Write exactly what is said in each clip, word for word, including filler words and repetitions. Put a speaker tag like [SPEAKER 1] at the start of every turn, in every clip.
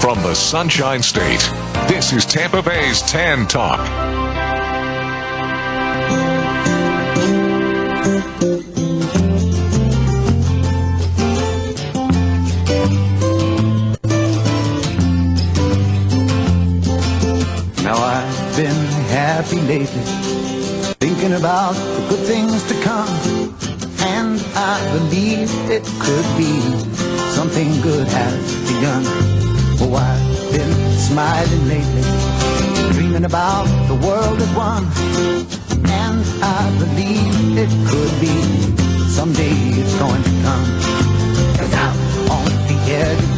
[SPEAKER 1] From the Sunshine State, this is Tampa Bay's Tan Talk.
[SPEAKER 2] Now I've been happy lately, thinking about the good things to come, and I believe it could be something good has begun. Oh, I've been smiling lately, dreaming about the world at one, and I believe it could be someday it's going to come. 'Cause out on the edge of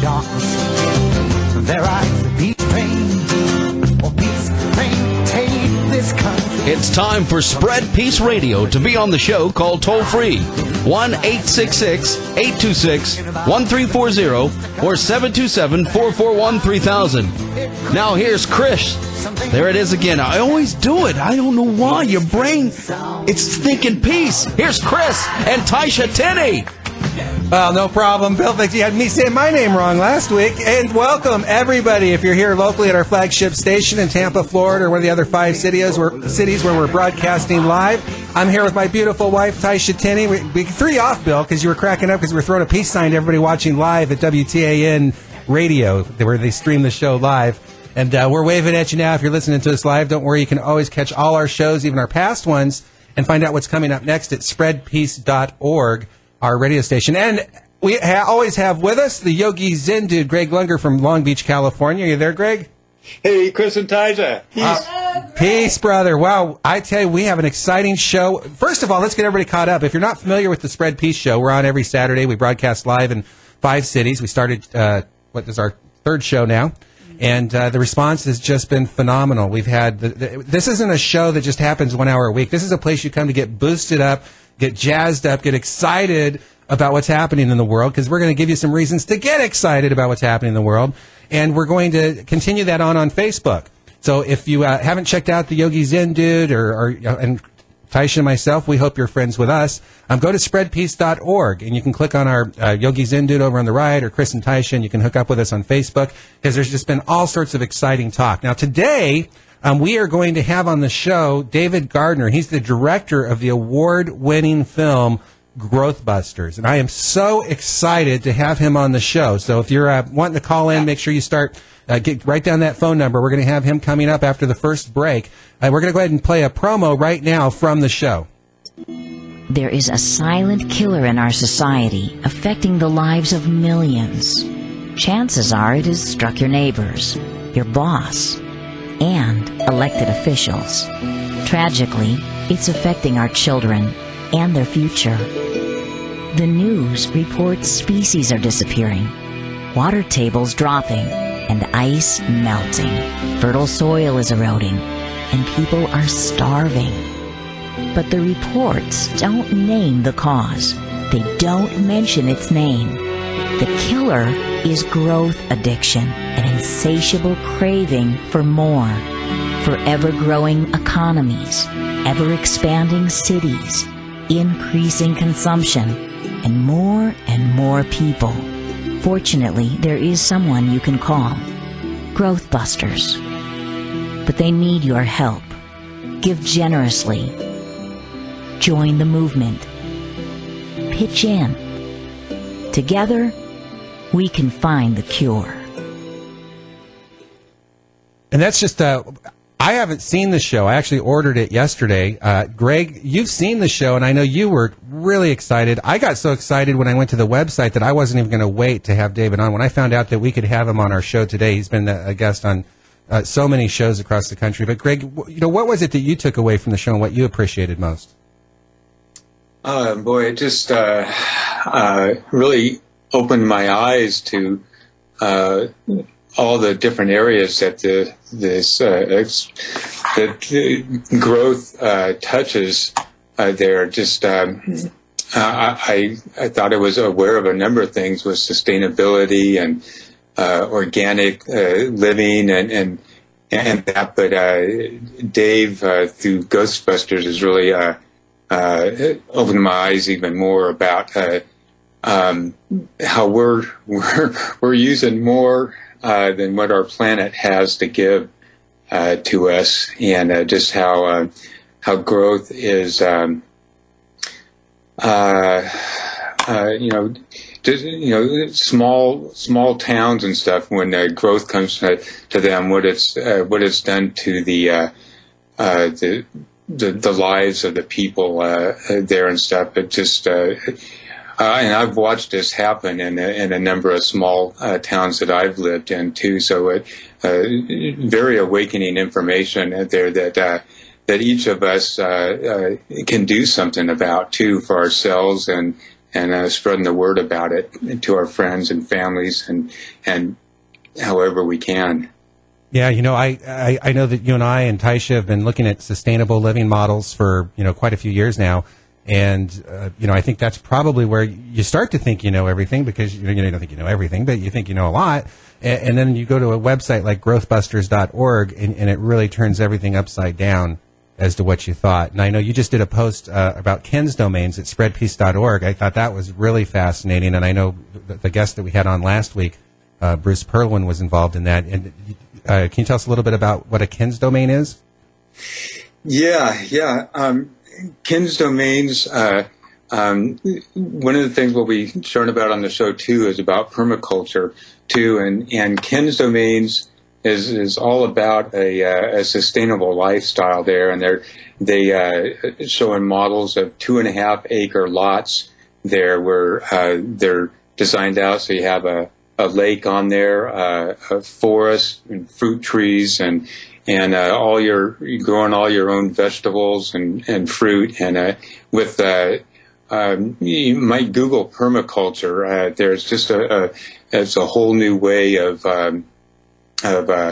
[SPEAKER 2] darkness, there rides the peace train, or peace train, take this country.
[SPEAKER 3] It's time for Spread Peace Radio. To be on the show, call toll-free one eight six six, eight two six, one three four zero or seven two seven, four four one, three thousand. Now here's Chris. There it is again. I always do it. I don't know why. Your brain, it's thinking peace. Here's Chris and Taisha Tinney.
[SPEAKER 4] Well, no problem. Bill thinks you had me say my name wrong last week. And welcome, everybody. If you're here locally at our flagship station in Tampa, Florida, or one of the other five cities where, cities where we're broadcasting live, I'm here with my beautiful wife, Taisha Tinney. We, we three off, Bill, because you were cracking up because we were throwing a peace sign to everybody watching live at W T A N Radio, where they stream the show live. And uh, we're waving at you now. If you're listening to us live, don't worry. You can always catch all our shows, even our past ones, and find out what's coming up next at spread peace dot org. Our radio station. And we ha- always have with us the Yogi Zen dude, Greg Lunger from Long Beach, California. Are you there, Greg?
[SPEAKER 5] Hey, Chris and Taisha. Peace.
[SPEAKER 4] Uh, peace, brother. Wow, I tell you, we have an exciting show. First of all, let's get everybody caught up. If you're not familiar with the Spread Peace Show, we're on every Saturday. We broadcast live in five cities. We started, uh, what is our third show now? And uh, the response has just been phenomenal. We've had, the, the, this isn't a show that just happens one hour a week. This is a place you come to get boosted up, get jazzed up, get excited about what's happening in the world, because we're going to give you some reasons to get excited about what's happening in the world. And we're going to continue that on on Facebook. So if you uh, haven't checked out the Yogi Zen dude or, or and Taisha and myself, we hope you're friends with us. Um, go to spread peace dot org, and you can click on our uh, Yogi Zen dude over on the right, or Chris and Taisha, and you can hook up with us on Facebook, because there's just been all sorts of exciting talk. Now, today, Um, we are going to have on the show David Gardner. He's the director of the award-winning film Growthbusters, and I am so excited to have him on the show. So if you're uh, wanting to call in, make sure you start, uh, get, write down that phone number. We're going to have him coming up after the first break. Uh, we're going to go ahead and play a promo right now from the show.
[SPEAKER 6] There is a silent killer in our society affecting the lives of millions. Chances are it has struck your neighbors, your boss, and elected officials. Tragically, it's affecting our children and their future. The news reports species are disappearing, water tables dropping, and ice melting. Fertile soil is eroding, and people are starving. But the reports don't name the cause. They don't mention its name. The killer is growth addiction, an insatiable craving for more, for ever-growing economies, ever-expanding cities, increasing consumption, and more and more people. Fortunately, there is someone you can call, Growthbusters. But they need your help. Give generously. Join the movement. Pitch in. Together, we can find the cure.
[SPEAKER 4] And that's just, uh, I haven't seen the show. I actually ordered it yesterday. Uh, Greg, you've seen the show, and I know you were really excited. I got so excited when I went to the website that I wasn't even going to wait to have David on. When I found out that we could have him on our show today, he's been a guest on uh, so many shows across the country. But Greg, you know, what was it that you took away from the show and what you appreciated most?
[SPEAKER 5] Uh, boy, it just uh, uh, really opened my eyes to uh, all the different areas that the this uh, ex- that the growth uh, touches. Uh, there, just um, I, I I thought I was aware of a number of things with sustainability and uh, organic uh, living and and and that, but uh, Dave uh, through Ghostbusters has really uh, uh, opened my eyes even more about uh, um, how we're we're we're using more uh, than what our planet has to give uh, to us, and uh, just how uh, how growth is, um, uh, uh, you know, just, you know, small small towns and stuff. When uh, growth comes to, to them, what it's uh, what it's done to the uh, uh, the, the the lives of the people uh, there and stuff. It just uh, Uh, and I've watched this happen in a, in a number of small uh, towns that I've lived in too. So it uh, very awakening information there that uh, that each of us uh, uh, can do something about too for ourselves, and and uh, spreading the word about it to our friends and families, and and however we can.
[SPEAKER 4] Yeah, you know, I, I, I know that you and I and Taisha have been looking at sustainable living models for, you know, quite a few years now. And, uh, you know, I think that's probably where you start to think you know everything, because you, know, you don't think you know everything, but you think you know a lot. And, and then you go to a website like growth busters dot org, and, and it really turns everything upside down as to what you thought. And I know you just did a post uh, about Ken's domains at spread peace dot org. I thought that was really fascinating. And I know the, the guest that we had on last week, uh, Bruce Perlwin, was involved in that. And uh, can you tell us a little bit about what a Ken's domain is?
[SPEAKER 5] Yeah, yeah. Um, Ken's domains, uh, um, one of the things we'll be sharing about on the show too is about permaculture too, and, and Ken's domains is, is all about a, uh, a sustainable lifestyle there, and they're they uh, showing models of two and a half acre lots there where uh, they're designed out so you have a, a lake on there, uh, a forest and fruit trees, and and uh, all your you're growing all your own vegetables and, and fruit, and uh, with uh, um, you might Google permaculture. Uh, there's just a, a it's a whole new way of um, of uh,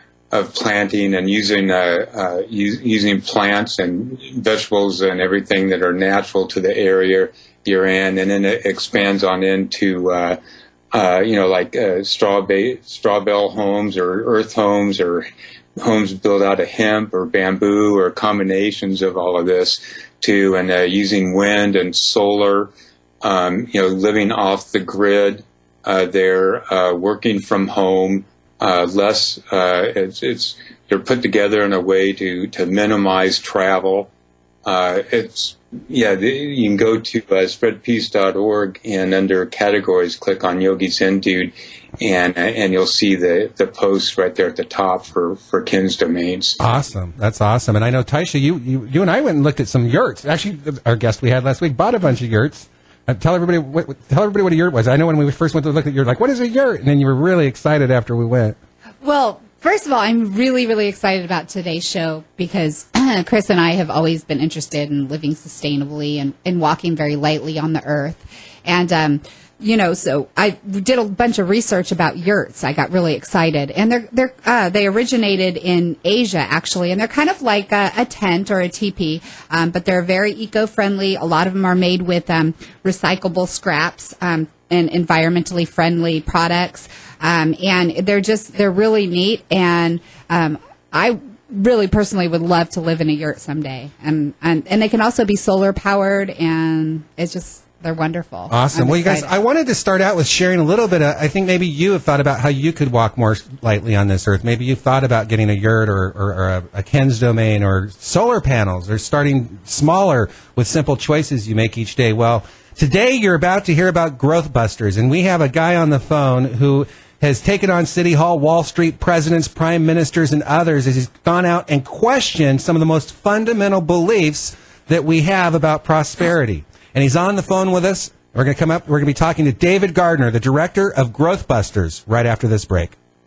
[SPEAKER 5] of planting and using uh, uh, u- using plants and vegetables and everything that are natural to the area you're in, and then it expands on into uh, uh, you know like uh, straw ba- straw bale homes or earth homes or homes built out of hemp or bamboo or combinations of all of this too, and uh, using wind and solar, um, you know, living off the grid. Uh, they're uh, working from home, uh, less. Uh, it's, it's they're put together in a way to to minimize travel. Uh, it's yeah. The, you can go to uh, spread peace dot org and under categories, click on Yogi Zen Dude, and and you'll see the the post right there at the top for for Ken's domains.
[SPEAKER 4] Awesome, that's awesome. And I know Taisha, you you you and I went and looked at some yurts. Actually, our guest we had last week bought a bunch of yurts. Uh, tell everybody what tell everybody what a yurt was. I know when we first went to look at yurt, like, what is a yurt? And then you were really excited after we went.
[SPEAKER 7] Well, first of all, I'm really, really excited about today's show because Chris and I have always been interested in living sustainably and, and walking very lightly on the earth. And, um, you know, so I did a bunch of research about yurts. I got really excited. And they're, they're, uh, they originated in Asia, actually. And they're kind of like a, a tent or a teepee, um, but they're very eco-friendly. A lot of them are made with um, recyclable scraps um, and environmentally friendly products. Um, and they're just, they're really neat. And um, I really personally would love to live in a yurt someday. And, and, and they can also be solar powered, and it's just, they're wonderful.
[SPEAKER 4] Awesome.
[SPEAKER 7] I'm
[SPEAKER 4] well, you guys,
[SPEAKER 7] excited.
[SPEAKER 4] I wanted to start out with sharing a little bit of, I think maybe you have thought about how you could walk more lightly on this earth. Maybe you've thought about getting a yurt or, or, or a, a Ken's domain or solar panels, or starting smaller with simple choices you make each day. Well, today you're about to hear about Growth Busters, and we have a guy on the phone who has taken on City Hall, Wall Street, presidents, prime ministers, and others as he's gone out and questioned some of the most fundamental beliefs that we have about prosperity. And he's on the phone with us. We're going to come up. We're going to be talking to David Gardner, the director of Growth Busters, right after this break.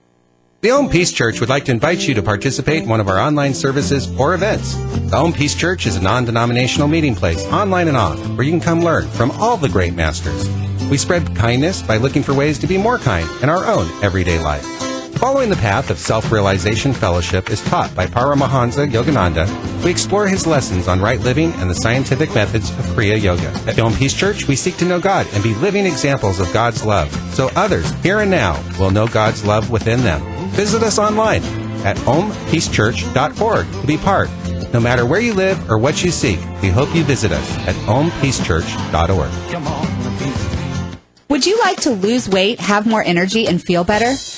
[SPEAKER 4] The Home Peace Church would like to invite you to participate in one of our online services or events. The Home Peace Church is a non-denominational meeting place, online and off, where you can come learn from all the great masters. We spread kindness by looking for ways to be more kind in our own everyday life. Following the path of self-realization fellowship is taught by Paramahansa Yogananda. We explore his lessons on right living and the scientific methods of Kriya Yoga. At the Home Peace Church, we seek to know God and be living examples of God's love, so others, here and now, will know God's love within them. Visit us online at home peace church dot org to be part. No matter where you live or what you seek, we hope you visit us at home peace church dot org.
[SPEAKER 7] Would you like to lose weight, have more energy, and feel better?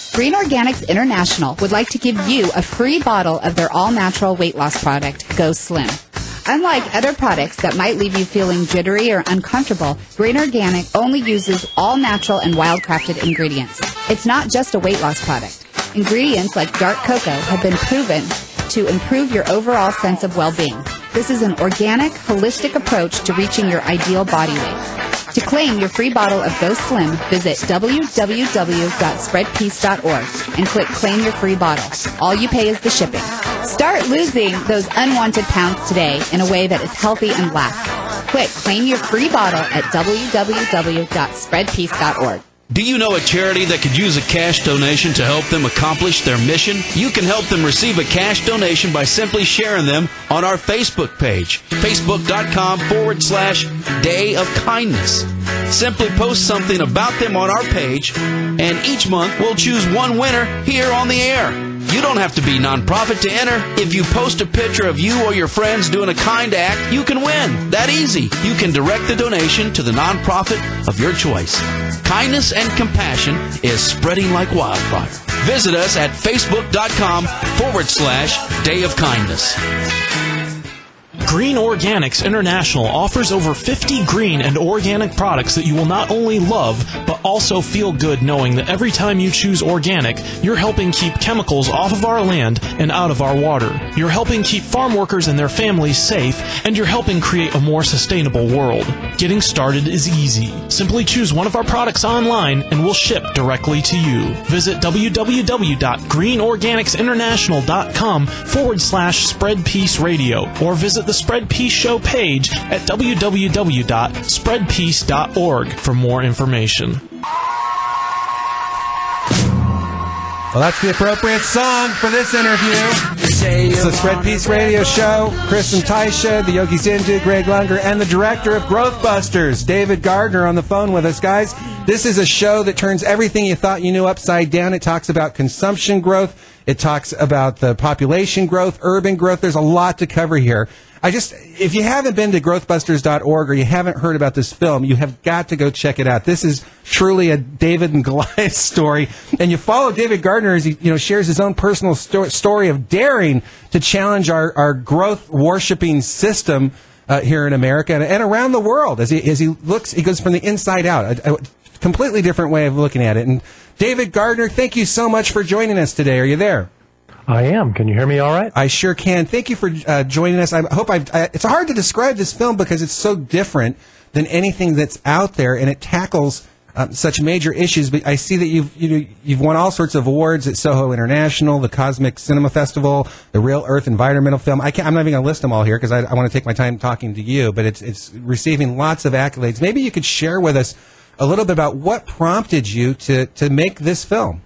[SPEAKER 7] Green Organics International would like to give you a free bottle of their all-natural weight loss product, Go Slim. Unlike other products that might leave you feeling jittery or uncomfortable, Green Organic only uses all-natural and wild-crafted ingredients. It's not just a weight loss product. Ingredients like dark cocoa have been proven to improve your overall sense of well-being. This is an organic, holistic approach to reaching your ideal body weight. To claim your free bottle of Go Slim, visit w w w dot spread peace dot org and click Claim Your Free Bottle. All you pay is the shipping. Start losing those unwanted pounds today in a way that is healthy and lasts. Quick, claim your free bottle at w w w dot spread peace dot org.
[SPEAKER 3] Do you know a charity that could use a cash donation to help them accomplish their mission? You can help them receive a cash donation by simply sharing them on our Facebook page, facebook.com forward slash Day of Kindness. Simply post something about them on our page, and each month we'll choose one winner here on the air. You don't have to be nonprofit to enter. If you post a picture of you or your friends doing a kind act, you can win. That easy. You can direct the donation to the nonprofit of your choice. Kindness and compassion is spreading like wildfire. Visit us at facebook.com forward slash Day of Kindness.
[SPEAKER 8] Green Organics International offers over fifty green and organic products that you will not only love, but also feel good knowing that every time you choose organic, you're helping keep chemicals off of our land and out of our water. You're helping keep farm workers and their families safe, and you're helping create a more sustainable world. Getting started is easy. Simply choose one of our products online and we'll ship directly to you. Visit w w w dot green organics international dot com forward slash spread peace radio or visit the Spread Peace Show page at w w w dot spread peace dot org for more information.
[SPEAKER 4] Well, that's the appropriate song for this interview. It's the Spread Peace Radio Show. Chris and Taisha, the Yogi Zindu, Greg Lunger, and the director of Growth Busters, David Gardner, on the phone with us. Guys, this is a show that turns everything you thought you knew upside down. It talks about consumption growth. It talks about the population growth, urban growth. There's a lot to cover here. I just, if you haven't been to growth busters dot org or you haven't heard about this film, you have got to go check it out. This is truly a David and Goliath story. And you follow David Gardner as he, you know, shares his own personal sto- story of daring to challenge our, our growth worshiping system uh, here in America and, and around the world as he, as he looks, he goes from the inside out, a, a completely different way of looking at it. And David Gardner, thank you so much for joining us today. Are you there?
[SPEAKER 9] I am. Can you hear me all right?
[SPEAKER 4] I sure can. Thank you for uh, joining us. I hope I've... I, it's hard to describe this film because it's so different than anything that's out there, and it tackles um, such major issues. But I see that you've you know, you've won all sorts of awards at Soho International, the Cosmic Cinema Festival, the Real Earth Environmental Film. I can't, I'm not even going to list them all here because I, I want to take my time talking to you, but it's it's receiving lots of accolades. Maybe you could share with us a little bit about what prompted you to, to make this film.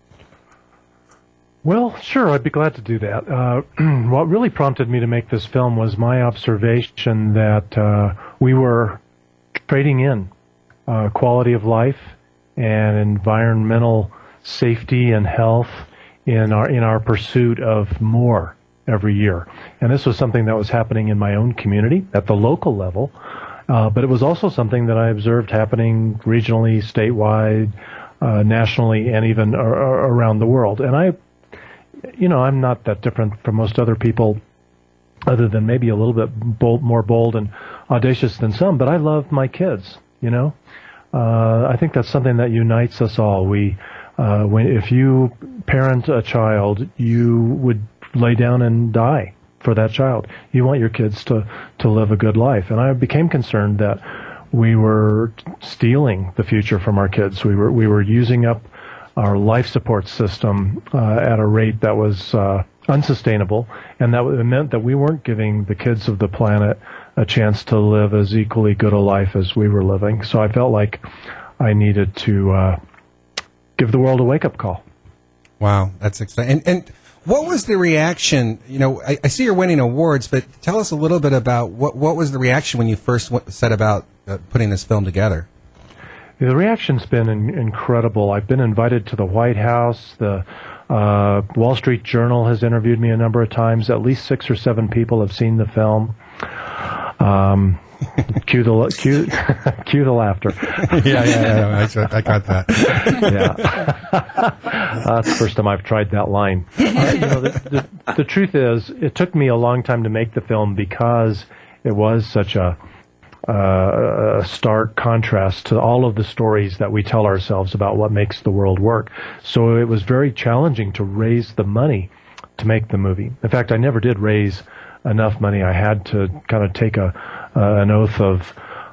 [SPEAKER 9] Well, sure, I'd be glad to do that. Uh, what really prompted me to make this film was my observation that uh, we were trading in uh, quality of life and environmental safety and health in our in our pursuit of more every year. And this was something that was happening in my own community at the local level, uh, but it was also something that I observed happening regionally, statewide, uh, nationally, and even ar- ar- around the world. And I You know, I'm not that different from most other people, other than maybe a little bit bold, more bold and audacious than some, but I love my kids, you know. Uh, I think that's something that unites us all. We, uh, when, if you parent a child, you would lay down and die for that child. You want your kids to, to live a good life. And I became concerned that we were stealing the future from our kids. We were, we were using up our life support system uh, at a rate that was uh, unsustainable, and that meant that we weren't giving the kids of the planet a chance to live as equally good a life as we were living. So I felt like I needed to uh, give the world a wake-up call.
[SPEAKER 4] Wow, that's exciting. And, and what was the reaction? You know, I, I see you're winning awards, but tell us a little bit about what, what was the reaction when you first w- set about uh, putting this film together?
[SPEAKER 9] The reaction's been in, incredible. I've been invited to the White House. The uh, Wall Street Journal has interviewed me a number of times. At least six or seven people have seen the film. Um, cue the cue, cue the laughter.
[SPEAKER 4] yeah, yeah, yeah. I, I got that.
[SPEAKER 9] yeah, that's the first time I've tried that line. Uh, you know, the, the, the truth is, it took me a long time to make the film because it was such a, uh, a stark contrast to all of the stories that we tell ourselves about what makes the world work. So it was very challenging to raise the money to make the movie. In fact, I never did raise enough money. I had to kind of take a uh, an oath of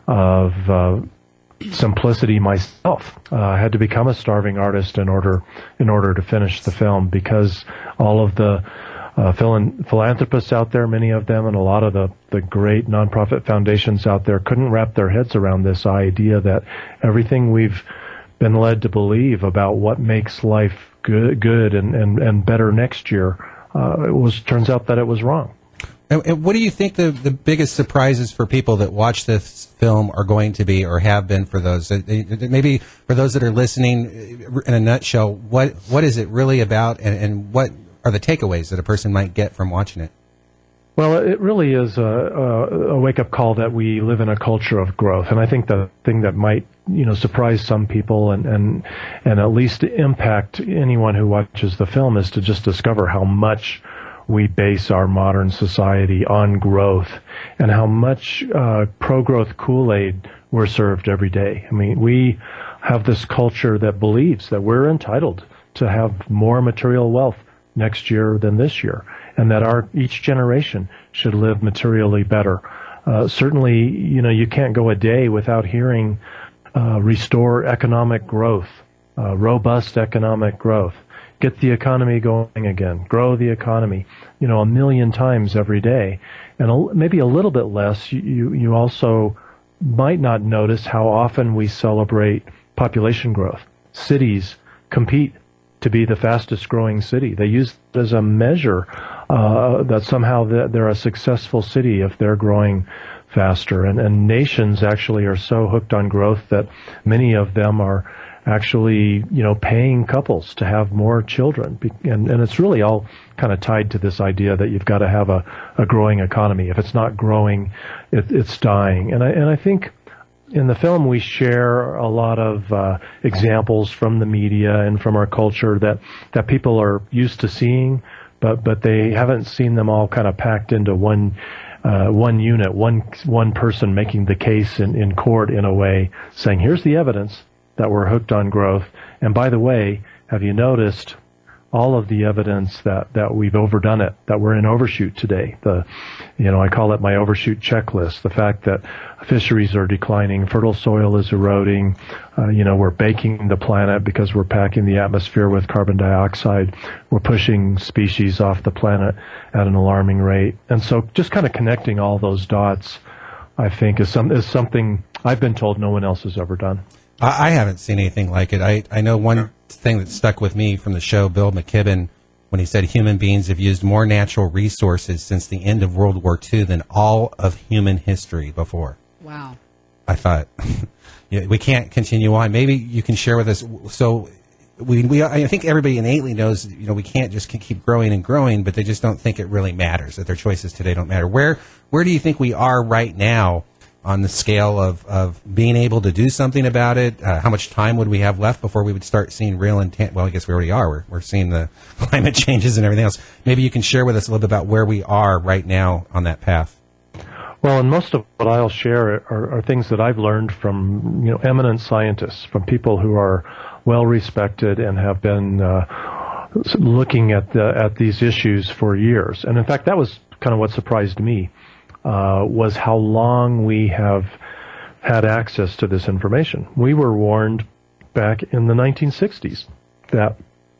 [SPEAKER 9] of uh, simplicity myself. Uh, I had to become a starving artist in order in order to finish the film, because all of the uh, philan- philanthropists out there, many of them, and a lot of the the great nonprofit foundations out there couldn't wrap their heads around this idea that everything we've been led to believe about what makes life good, good and, and, and better next year, uh, it was turns out that it was wrong.
[SPEAKER 4] And, and what do you think the, the biggest surprises for people that watch this film are going to be, or have been for those? Maybe for those that are listening, in a nutshell, what what is it really about, and, and what are the takeaways that a person might get from watching it?
[SPEAKER 9] Well, it really is a, a, a wake-up call that we live in a culture of growth, and I think the thing that might, you know, surprise some people and, and and at least impact anyone who watches the film is to just discover how much we base our modern society on growth, and how much uh, pro-growth Kool-Aid we're served every day. I mean, we have this culture that believes that we're entitled to have more material wealth next year than this year, and that our each generation should live materially better. Uh, certainly, you know, you can't go a day without hearing uh, restore economic growth, uh, robust economic growth, get the economy going again, grow the economy, you know, a million times every day. And a, maybe a little bit less, you, you also might not notice how often we celebrate population growth. Cities compete to be the fastest growing city. They use it as a measure uh, that somehow they're a successful city if they're growing faster. And, and nations actually are so hooked on growth that many of them are actually, you know, paying couples to have more children. And, and it's really all kind of tied to this idea that you've got to have a, a growing economy. If it's not growing, it, it's dying. And I, and I think in the film we share a lot of uh, examples from the media and from our culture that, that people are used to seeing, but, but they haven't seen them all kind of packed into one Uh, one unit, one one person making the case in, in court in a way, saying, here's the evidence that we're hooked on growth. And by the way, have you noticed all of the evidence that, that we've overdone it, that we're in overshoot today? The, you know, I call it my overshoot checklist. The fact that fisheries are declining, fertile soil is eroding, uh, you know, we're baking the planet because we're packing the atmosphere with carbon dioxide. We're pushing species off the planet at an alarming rate. And so just kind of connecting all those dots, I think, is some is something I've been told no one else has ever done.
[SPEAKER 4] I, I haven't seen anything like it. I, I know one thing that stuck with me from the show, Bill McKibben, when he said human beings have used more natural resources since the end of World War Two than all of human history before.
[SPEAKER 7] Wow.
[SPEAKER 4] I thought, yeah, we can't continue on. Maybe you can share with us. So we, we, I think everybody innately knows, you know, we can't just keep growing and growing, but they just don't think it really matters, that their choices today don't matter. Where, where do you think we are right now on the scale of, of being able to do something about it? Uh, how much time would we have left before we would start seeing real intent? Well, I guess we already are. We're, we're seeing the climate changes and everything else. Maybe you can share with us a little bit about where we are right now on that path.
[SPEAKER 9] Well, and most of what I'll share are, are things that I've learned from, you know, eminent scientists, from people who are well respected and have been uh, looking at the, at these issues for years. And in fact, that was kind of what surprised me. Uh, was how long we have had access to this information. We were warned back in the nineteen sixties that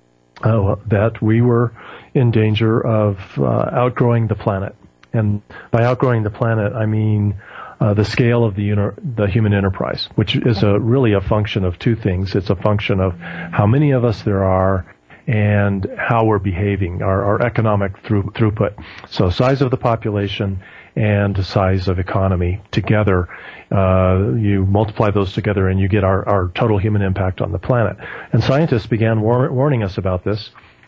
[SPEAKER 9] uh, that we were in danger of uh, outgrowing the planet. And by outgrowing the planet, I mean uh, the scale of the uni- the human enterprise, which is a really a function of two things. It's a function of how many of us there are and how we're behaving, our, our economic through, throughput. So size of the population and the size of economy together, uh, you multiply those together and you get our, our total human impact on the planet. And scientists began war- warning us about this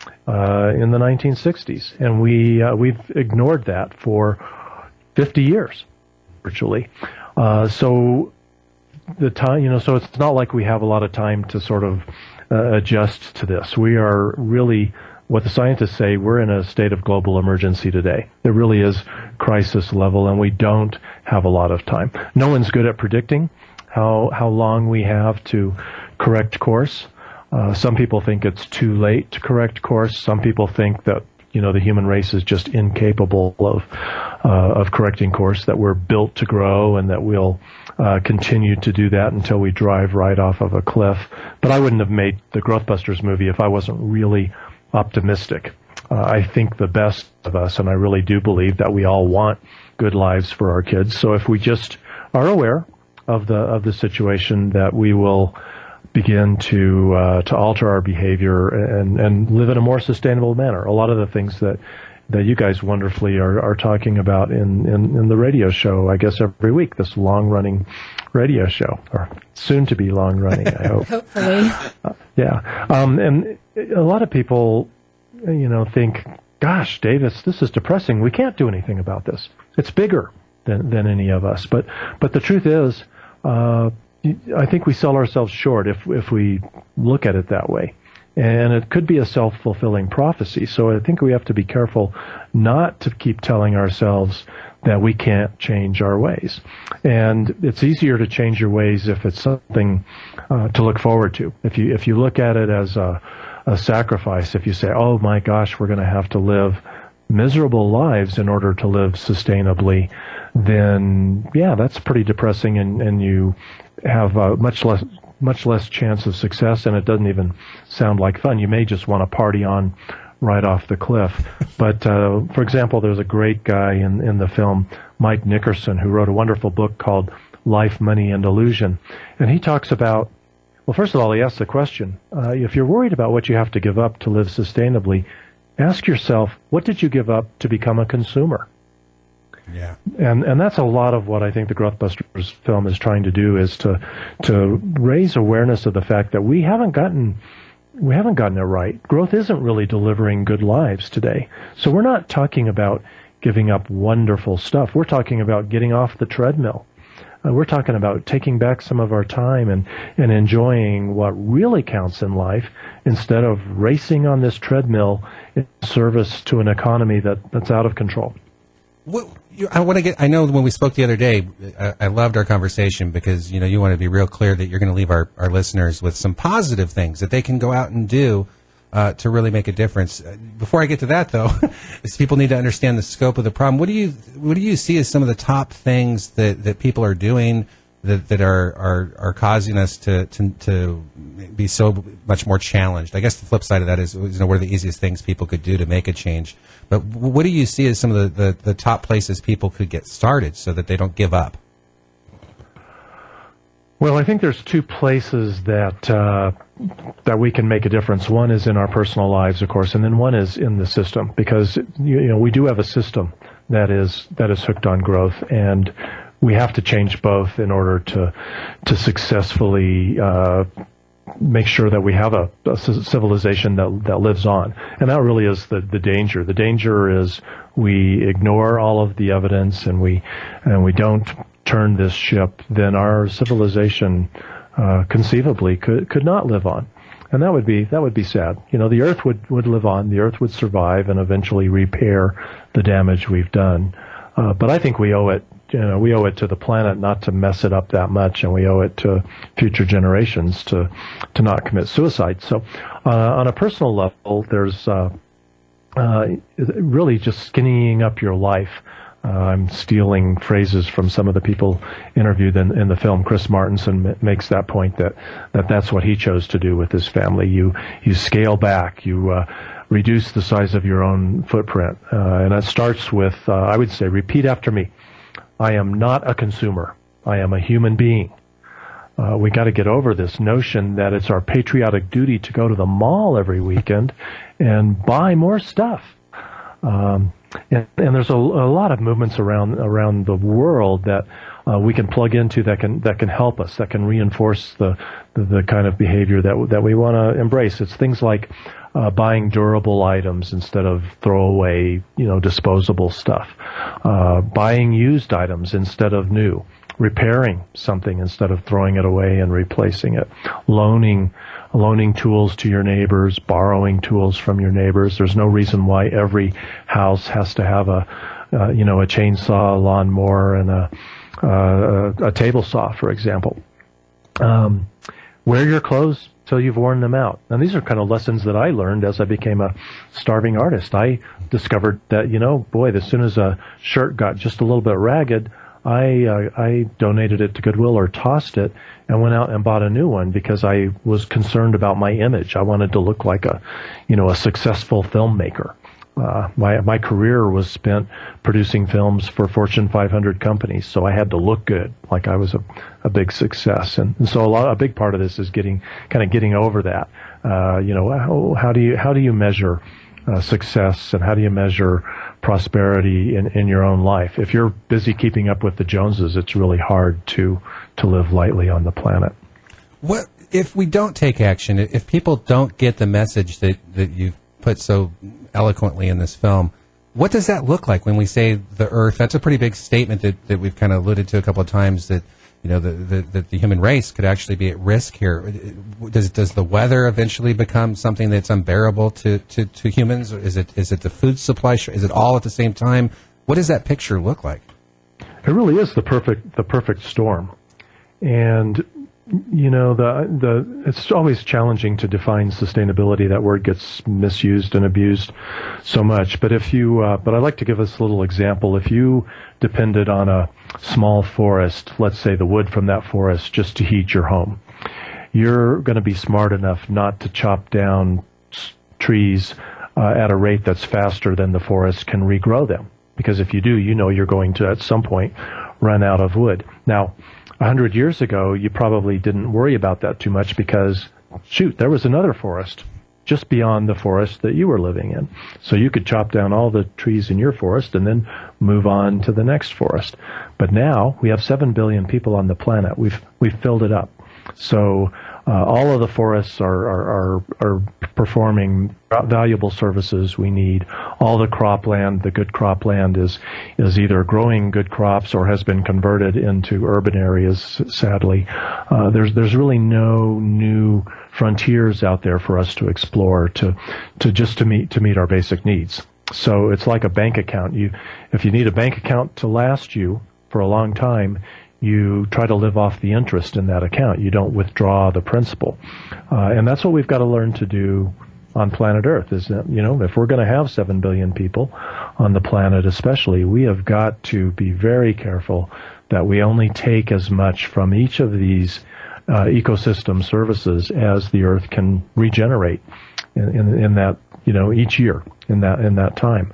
[SPEAKER 9] uh, in the nineteen sixties, and we uh, we've ignored that for fifty years. spiritually. Uh, so the time, you know, so it's not like we have a lot of time to sort of uh, adjust to this. We are really, what the scientists say, we're in a state of global emergency today. It really is crisis level, and we don't have a lot of time. No one's good at predicting how how long we have to correct course. Uh, some people think it's too late to correct course. Some people think that, you know, the human race is just incapable of uh, of correcting course, that we're built to grow and that we'll uh, continue to do that until we drive right off of a cliff. But I wouldn't have made the Growthbusters movie if I wasn't really optimistic. Uh, I think the best of us, and I really do believe that we all want good lives for our kids. So if we just are aware of the of the situation, that we will begin to uh, to alter our behavior and, and live in a more sustainable manner. A lot of the things that that you guys wonderfully are, are talking about in, in, in the radio show, I guess every week, this long-running radio show, or soon-to-be long-running, I hope.
[SPEAKER 7] Hopefully.
[SPEAKER 9] Uh, yeah. Um, and a lot of people, you know, think, gosh, Davis, this is depressing. We can't do anything about this. It's bigger than, than any of us. But, but the truth is, uh, I think we sell ourselves short if if we look at it that way. And it could be a self-fulfilling prophecy. So I think we have to be careful not to keep telling ourselves that we can't change our ways. And it's easier to change your ways if it's something uh, to look forward to. If you if you look at it as a, a sacrifice, if you say, oh my gosh, we're going to have to live miserable lives in order to live sustainably, then yeah, that's pretty depressing, and, and you have uh, much less much less chance of success, and it doesn't even sound like fun. You may just want to party on right off the cliff. But uh, for example, there's a great guy in, in the film, Mike Nickerson, who wrote a wonderful book called Life, Money, and Illusion. And he talks about, well, first of all, he asks the question, uh, if you're worried about what you have to give up to live sustainably, ask yourself, what did you give up to become a consumer?
[SPEAKER 4] Yeah.
[SPEAKER 9] And and that's a lot of what I think the Growthbusters film is trying to do, is to to raise awareness of the fact that we haven't gotten we haven't gotten it right. Growth isn't really delivering good lives today. So we're not talking about giving up wonderful stuff. We're talking about getting off the treadmill. Uh, we're talking about taking back some of our time and, and enjoying what really counts in life, instead of racing on this treadmill in service to an economy that, that's out of control.
[SPEAKER 4] What, you, I want to get. I know when we spoke the other day, I, I loved our conversation because you know you want to be real clear that you're going to leave our, our listeners with some positive things that they can go out and do uh, to really make a difference. Before I get to that, though, is people need to understand the scope of the problem. What do you what do you see as some of the top things that, that people are doing that that are, are, are causing us to, to to be so much more challenged? I guess the flip side of that is, you know, what are the easiest things people could do to make a change? But what do you see as some of the, the, the top places people could get started so that they don't give up?
[SPEAKER 9] Well, I think there's two places that uh, that we can make a difference. One is in our personal lives, of course, and then one is in the system, because you know we do have a system that is that is hooked on growth, and we have to change both in order to to successfully uh, make sure that we have a, a civilization that that lives on. And that really is the, the danger. The danger is we ignore all of the evidence and we and we don't turn this ship. Then our civilization uh, conceivably could could not live on. And that would be that would be sad. You know, the Earth would, would live on, the Earth would survive and eventually repair the damage we've done. Uh, but I think we owe it. You know, we owe it to the planet not to mess it up that much, and we owe it to future generations to to not commit suicide. So, uh, on a personal level, there's uh, uh, really just skinnying up your life. Uh, I'm stealing phrases from some of the people interviewed in, in the film. Chris Martenson m- makes that point that, that that's what he chose to do with his family. You you scale back. You uh, reduce the size of your own footprint, uh, and it starts with uh, I would say, repeat after me. I am not a consumer. I am a human being. Uh, we got to get over this notion that it's our patriotic duty to go to the mall every weekend and buy more stuff. Um, and, and there's a, a lot of movements around around the world that uh, we can plug into that can that can help us, that can reinforce the the, the kind of behavior that that we want to embrace. It's things like uh, buying durable items instead of throwaway, you know, disposable stuff, uh, buying used items instead of new, repairing something instead of throwing it away and replacing it, loaning loaning tools to your neighbors, borrowing tools from your neighbors. There's no reason why every house has to have a, uh, you know, a chainsaw, a lawnmower, and a, uh, a table saw, for example. Um, wear your clothes till you've worn them out. And these are kind of lessons that I learned as I became a starving artist. I discovered that, you know, boy, as soon as a shirt got just a little bit ragged, I uh, I donated it to Goodwill or tossed it and went out and bought a new one because I was concerned about my image. I wanted to look like a, you know, a successful filmmaker. Uh, my my career was spent producing films for Fortune five hundred companies, so I had to look good, like I was a, a big success. And, and so a lot, a big part of this is getting kind of getting over that. Uh, you know, how, how do you how do you measure uh, success, and how do you measure prosperity in, in your own life? If you're busy keeping up with the Joneses, it's really hard to to live lightly on the planet.
[SPEAKER 4] What if we don't take action? If people don't get the message that, that you've put so eloquently in this film, what does that look like when we say the Earth? That's a pretty big statement that, that we've kind of alluded to a couple of times, that, you know, the, the, that the human race could actually be at risk here. Does does the weather eventually become something that's unbearable to, to, to humans? Or is it is it the food supply? Is it all at the same time? What does that picture look like?
[SPEAKER 9] It really is the perfect the perfect storm. And you know, the the it's always challenging to define sustainability. That word gets misused and abused so much. But if you, uh, but I like to give us a little example. If you depended on a small forest, let's say the wood from that forest, just to heat your home, you're going to be smart enough not to chop down trees uh, at a rate that's faster than the forest can regrow them. Because if you do, you know you're going to at some point run out of wood. Now, A hundred years ago, you probably didn't worry about that too much because, shoot, there was another forest just beyond the forest that you were living in. So you could chop down all the trees in your forest and then move on to the next forest. But now we have seven billion people on the planet. We've we've filled it up. So uh, all of the forests are, are, are, are performing valuable services we need. All the cropland, the good cropland, is is either growing good crops or has been converted into urban areas, sadly. Uh, there's there's really no new frontiers out there for us to explore to to just to meet to meet our basic needs. So it's like a bank account. You if you need a bank account to last you for a long time, you try to live off the interest in that account. You don't withdraw the principal. Uh, and that's what we've got to learn to do on planet Earth, is that, you know, if we're going to have seven billion people on the planet especially, we have got to be very careful that we only take as much from each of these uh, ecosystem services as the Earth can regenerate in, in, in that, you know, each year in that in that time.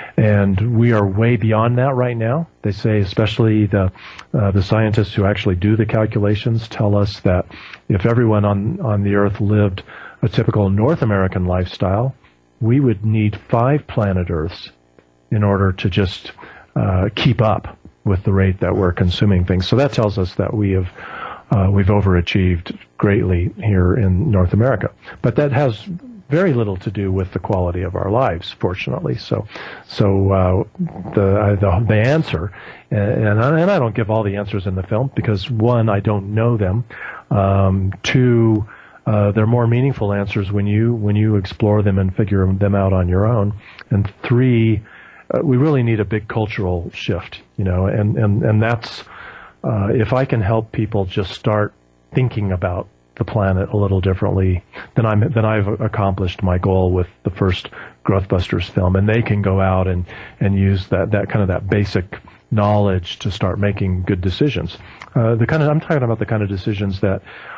[SPEAKER 9] And we are way beyond that right now. They say, especially the uh, the scientists who actually do the calculations tell us that if everyone on, on the Earth lived a typical North American lifestyle, we would need five planet Earths in order to just uh, keep up with the rate that we're consuming things. So that tells us that we have uh, we've overachieved greatly here in North America. But that has very little to do with the quality of our lives, fortunately. So, so uh, the, uh, the the answer, and I, and I don't give all the answers in the film because, one, I don't know them. Um, two, uh, they're more meaningful answers when you when you explore them and figure them out on your own. And three, uh, we really need a big cultural shift, you know. And and and that's uh, if I can help people just start thinking about the planet a little differently, then I'm then I've accomplished my goal with the first Growthbusters film, and they can go out and and use that that kind of that basic knowledge to start making good decisions. Uh, the kind of I'm talking about the kind of decisions that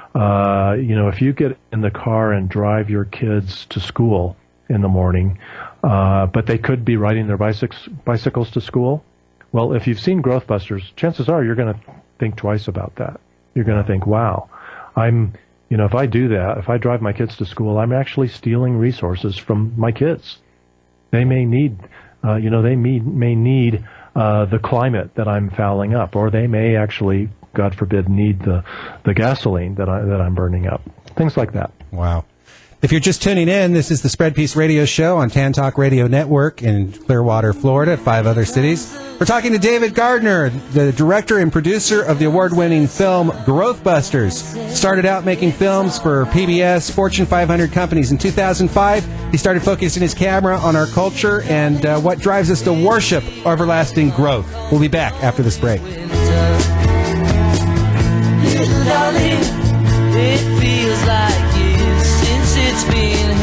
[SPEAKER 9] uh, you know, if you get in the car and drive your kids to school in the morning, uh, but they could be riding their bicycles bicycles to school. Well, if you've seen Growthbusters, chances are you're going to think twice about that. You're going to think, wow, I'm You know, if I do that, if I drive my kids to school, I'm actually stealing resources from my kids. They may need, uh, you know, they may, may need uh, the climate that I'm fouling up, or they may actually, God forbid, need the, the gasoline that I that I'm burning up. Things like that.
[SPEAKER 4] Wow. If you're just tuning in, this is the Spread Peace Radio Show on Tan Talk Radio Network in Clearwater, Florida, five other cities. We're talking to David Gardner, the director and producer of the award-winning film Growthbusters. Started out making films for P B S, Fortune five hundred companies. In two thousand five, he started focusing his camera on our culture and uh, what drives us to worship everlasting growth. We'll be back after this break.
[SPEAKER 10] Little darling, it feels like years since it's been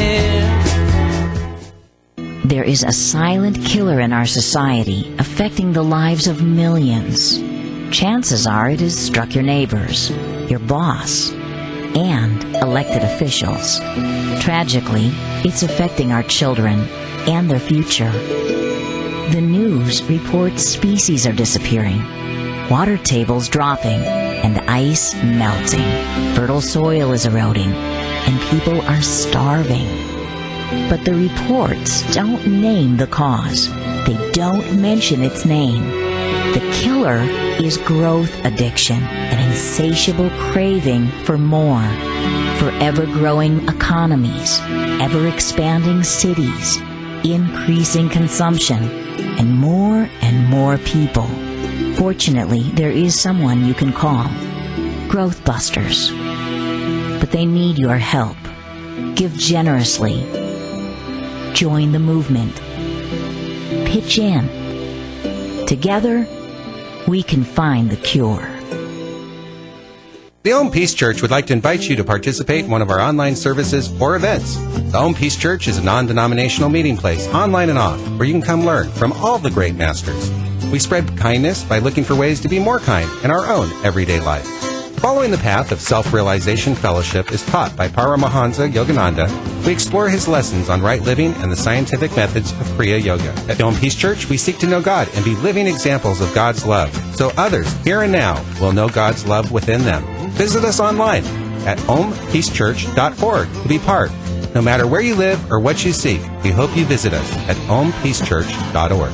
[SPEAKER 10] here.
[SPEAKER 6] There is a silent killer in our society affecting the lives of millions. Chances are it has struck your neighbors, your boss, and elected officials. Tragically, it's affecting our children and their future. The news reports species are disappearing, water tables dropping, and ice melting. Fertile soil is eroding, and people are starving. But the reports don't name the cause. They don't mention its name. The killer is growth addiction, an insatiable craving for more, for ever-growing economies, ever-expanding cities, increasing consumption, and more and more people. Fortunately, there is someone you can call. Growthbusters. But they need your help. Give generously. Join the movement. Pitch in. Together, we can find the cure.
[SPEAKER 4] The Home Peace Church would like to invite you to participate in one of our online services or events. The Home Peace Church is a non-denominational meeting place, online and off, where you can come learn from all the great masters. We spread kindness by looking for ways to be more kind in our own everyday life. Following the path of self-realization fellowship is taught by Paramahansa Yogananda. We explore his lessons on right living and the scientific methods of Kriya Yoga. At the Home Peace Church, we seek to know God and be living examples of God's love, so others, here and now, will know God's love within them. Visit us online at home peace church dot org to be part. No matter where you live or what you seek, we hope you visit us at home peace church dot org.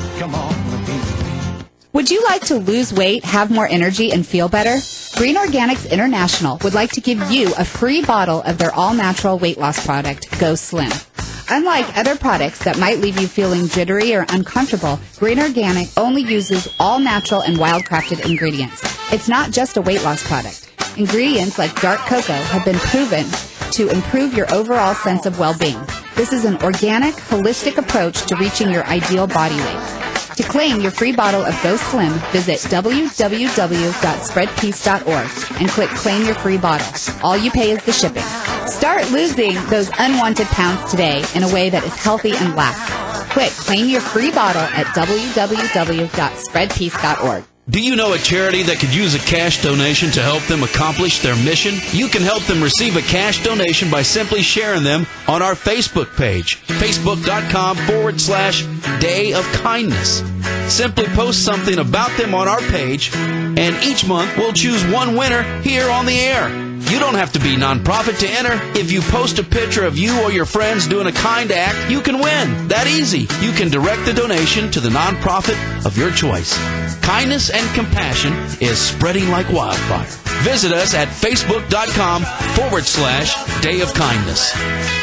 [SPEAKER 7] Would you like to lose weight, have more energy, and feel better? Green Organics International would like to give you a free bottle of their all-natural weight loss product, Go Slim. Unlike other products that might leave you feeling jittery or uncomfortable, Green Organic only uses all-natural and wild-crafted ingredients. It's not just a weight loss product. Ingredients like dark cocoa have been proven to improve your overall sense of well-being. This is an organic, holistic approach to reaching your ideal body weight. To claim your free bottle of Go Slim, visit w w w dot spread peace dot org and click Claim Your Free Bottle. All you pay is the shipping. Start losing those unwanted pounds today in a way that is healthy and lasts. Quick, claim your free bottle at w w w dot spread peace dot org.
[SPEAKER 3] Do you know a charity that could use a cash donation to help them accomplish their mission? You can help them receive a cash donation by simply sharing them on our Facebook page, facebook.com forward slash Day of Kindness. Simply post something about them on our page, and each month we'll choose one winner here on the air. You don't have to be nonprofit to enter. If you post a picture of you or your friends doing a kind act, you can win. That easy. You can direct the donation to the nonprofit of your choice. Kindness and compassion is spreading like wildfire. Visit us at facebook.com forward slash Day of Kindness.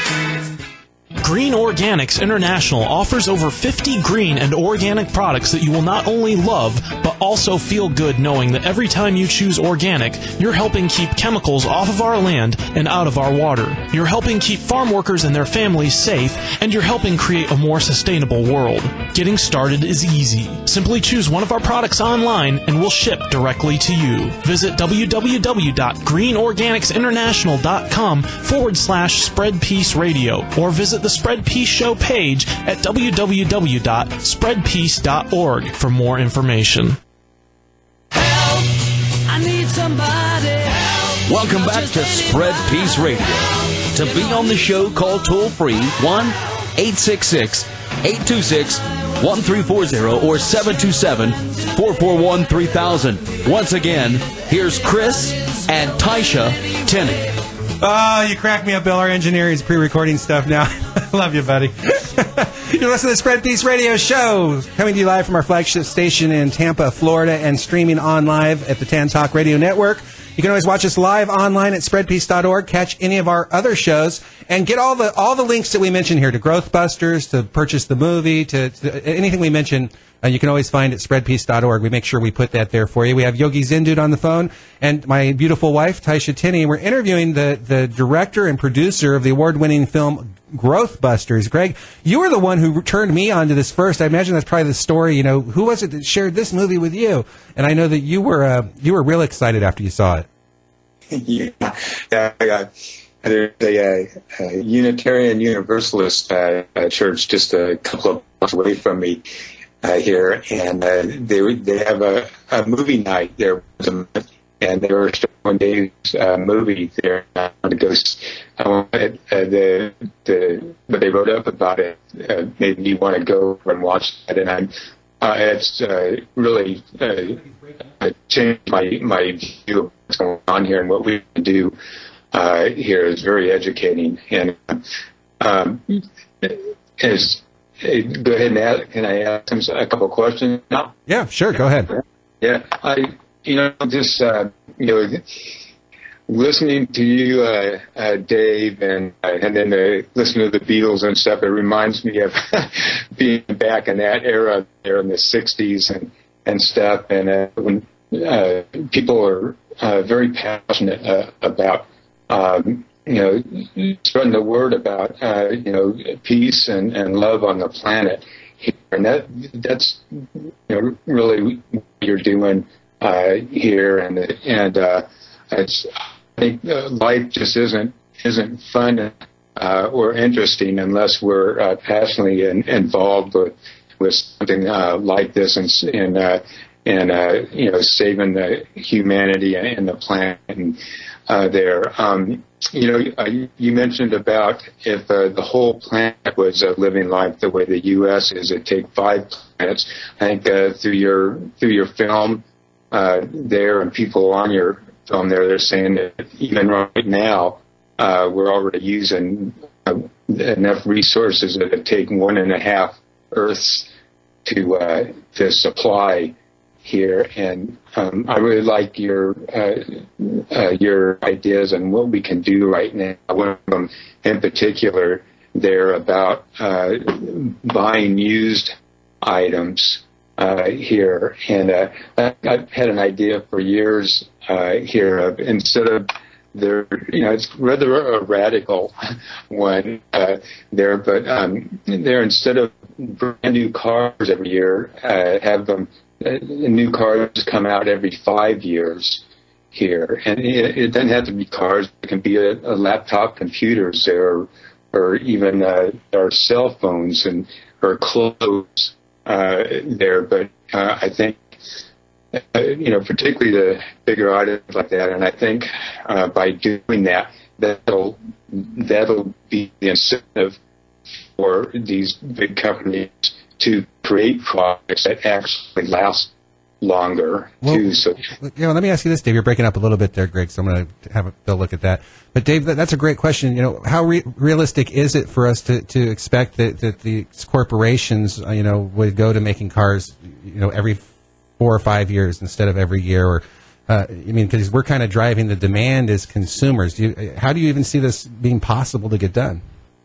[SPEAKER 8] Green Organics International offers over fifty green and organic products that you will not only love, but also feel good knowing that every time you choose organic, you're helping keep chemicals off of our land and out of our water. You're helping keep farm workers and their families safe, and you're helping create a more sustainable world. Getting started is easy. Simply choose one of our products online and we'll ship directly to you. Visit w w w dot green organics international dot com forward slash spread peace radio or visit the Spread Peace Show page at w w w dot spread peace dot org for more information.
[SPEAKER 10] Help! I need somebody. Help!
[SPEAKER 3] Welcome back to Spread Peace Radio. To be on the show, call toll-free one eight six six, eight two six, one three four zero or seven two seven, four four one, three thousand. Once again, here's Chris and Taisha Tenney.
[SPEAKER 4] Oh, you crack me up, Bill. Our engineer is pre-recording stuff now. Love you, buddy. You're listening to the Spread Peace Radio Show, coming to you live from our flagship station in Tampa, Florida, and streaming on live at the Tan Talk Radio Network. You can always watch us live online at spread peace dot org, catch any of our other shows, And get all the all the links that we mentioned here to Growthbusters, to purchase the movie, to, to anything we mentioned. Uh, you can always find at spread peace dot org. We make sure we put that there for you. We have Yogi Zindude on the phone and my beautiful wife, Taisha Tinney. We're interviewing the, the director and producer of the award-winning film Growthbusters. Greg, you were the one who turned me onto this first. I imagine that's probably the story. You know, who was it that shared this movie with you? And I know that you were uh, you were real excited after you saw it.
[SPEAKER 5] yeah, yeah, yeah. There's a, a Unitarian Universalist uh, uh, church just a couple of blocks away from me uh, here, and uh, they they have a, a movie night there, and they were showing Dave's uh, movie there. I want to go. I want uh, the the what they wrote up about it uh, made me want to go and watch it, and I'm uh, it's uh, really uh, changed my my view of what's going on here and what we can do. Uh, here is very educating, and um, is go ahead and ask, can I ask him a couple of questions now?
[SPEAKER 4] Yeah, sure. Go ahead.
[SPEAKER 5] Yeah, I you know just uh, you know listening to you, uh, uh, Dave, and uh, and then uh, listening to the Beatles and stuff. It reminds me of being back in that era there in the sixties and and stuff, and uh, when uh, people are uh, very passionate uh, about. Um, you know, spreading the word about, uh, you know, peace and, and love on the planet. And that that's, you know, really what you're doing uh, here. And, and uh, it's, I think uh, life just isn't, isn't fun uh, or interesting unless we're uh, passionately in, involved with, with something uh, like this and, and, uh, and uh, you know, saving the humanity and the planet. And, Uh, there, um, you know, uh, you mentioned about if uh, the whole planet was uh, living life the way the U S is, it'd take five planets. I think uh, through your through your film uh, there and people on your film there, they're saying that even right now uh, we're already using uh, enough resources that it'd take one and a half Earths to uh, to supply here, and um, I really like your uh, uh, your ideas and what we can do right now. One of them, in particular, there about uh, buying used items uh, here, and uh, I've had an idea for years uh, here of instead of there, you know, it's rather a radical one uh, there, but um, there instead of brand new cars every year, uh, have them. Uh, new cars come out every five years here, and it, it doesn't have to be cars. It can be a, a laptop, computers, or or even uh, our cell phones and or clothes uh, there. But uh, I think uh, you know, particularly the bigger items like that, and I think uh, by doing that, that'll that'll be the incentive for these big companies to create products that actually last longer,
[SPEAKER 4] well,
[SPEAKER 5] too. So,
[SPEAKER 4] you know, let me ask you this, Dave. You're breaking up a little bit there, Greg, so I'm going to have a Bill look at that. But, Dave, that, that's a great question. You know, how re- realistic is it for us to, to expect that, that these corporations, uh, you know, would go to making cars, you know, every four or five years instead of every year? Or, uh, I mean, because we're kind of driving the demand as consumers. Do you, how do you even see this being possible to get done?